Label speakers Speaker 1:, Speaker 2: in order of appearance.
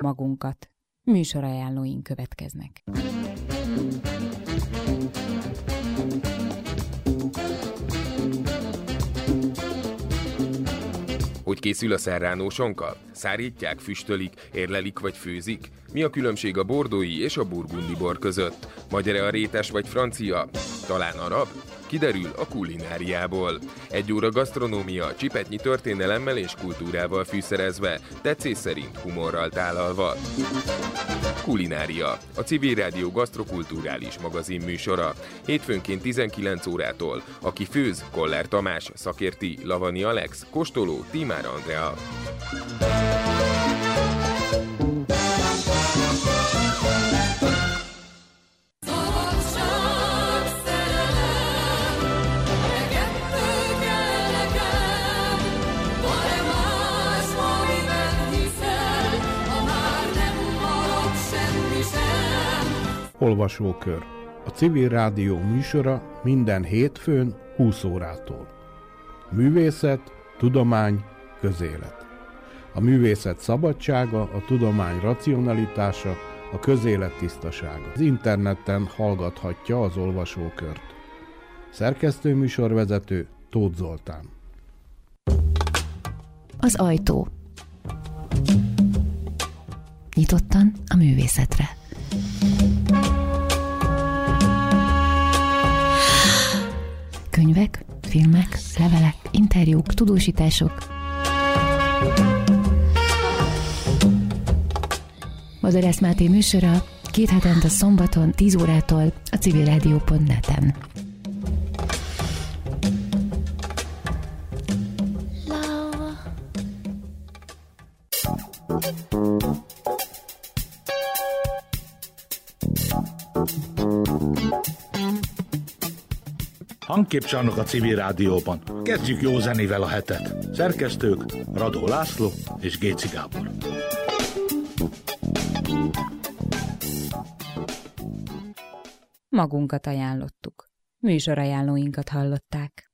Speaker 1: magunkat. Műsorajánlóink következnek.
Speaker 2: Hogy készül a serrano sonka? Szárítják, füstölik, érlelik vagy főzik? Mi a különbség a bordói és a burgundi bor között? Magyar-e a rétes vagy francia? Talán arab? Kiderül a kulináriából. 1 óra gasztronómia, csipetnyi történelemmel és kultúrával fűszerezve, tetszés szerint humorral tálalva. Kulinária, a Civil Rádió gasztrokulturális magazin műsora. Hétfőnként 19 órától. Aki főz, Koller Tamás, szakérti, Lavani Alex, kóstoló, Tímár Andrea.
Speaker 3: Olvasókör. A Civil Rádió műsora minden hétfőn 20 órától. Művészet, tudomány, közélet. A művészet szabadsága, a tudomány racionalitása, a közélet tisztasága. Az interneten hallgathatja az olvasókört. Szerkesztőműsorvezető Tóth Zoltán.
Speaker 4: Az ajtó. Nyitottan a művészetre. Könyvek, filmek, levelek, interjúk, tudósítások. Vadász Máté műsora 2 hetente szombaton 10 órától a civilradio.net-en.
Speaker 5: Hangképcsarnok a Civil Rádióban. Kezdjük jó zenével a hetet. Szerkesztők Radó László és Géci Gábor.
Speaker 1: Magunkat ajánlottuk. Műsorajánlóinkat hallották.